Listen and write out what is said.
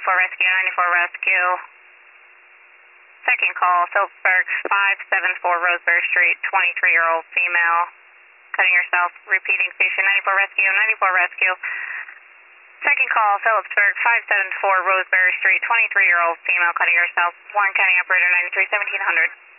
Rescue, 94 Rescue. Second call, Phillipsburg, 574 Roseberry Street, 23-year-old female, cutting herself, repeating station 94 Rescue, 94 Rescue. Second call, Phillipsburg, 574 Roseberry Street, 23-year-old female, cutting herself, Warren County Operator 93, 1700.